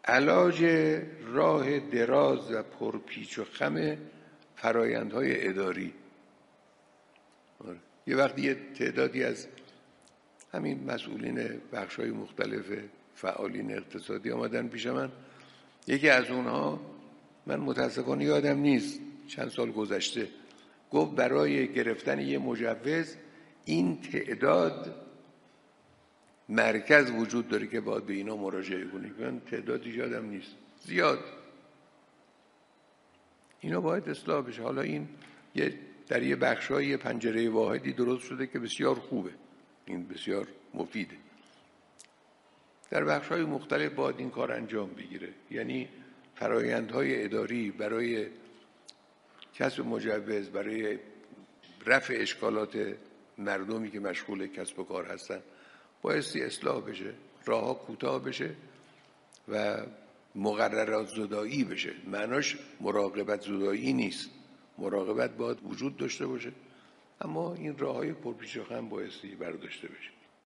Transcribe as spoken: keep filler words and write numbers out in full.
علاج راه دراز و پرپیچ و خم فرایندهای اداری. یه وقتی یه تعدادی از همین مسئولین بخش‌های مختلف فعالین اقتصادی آمدن پیش من، یکی از اونها، من متاسفانه یادم نیست چند سال گذشته، گفت برای گرفتن یه مجوز این تعداد مرکز وجود داره که باید به اینا مراجعه کنی. من تعدادی یادم نیست، زیاد. اینا باید اصلاح بشه. حالا این یه در یه بخشای پنجره واحدی درست شده که بسیار خوبه، این بسیار مفیده. در بخش‌های مختلف باید این کار انجام بگیره. یعنی فرایندهای اداری برای کسب مجوز، برای رفع اشکالات مردمی که مشغول کسب و کار هستن بایستی اصلاح بشه، راهها کوتاه بشه و مقررات زدایی بشه. معناش مراقبت زدایی نیست، مراقبت باید وجود داشته باشه، اما این راههای پرپیچ و خم بایستی برداشته بشه.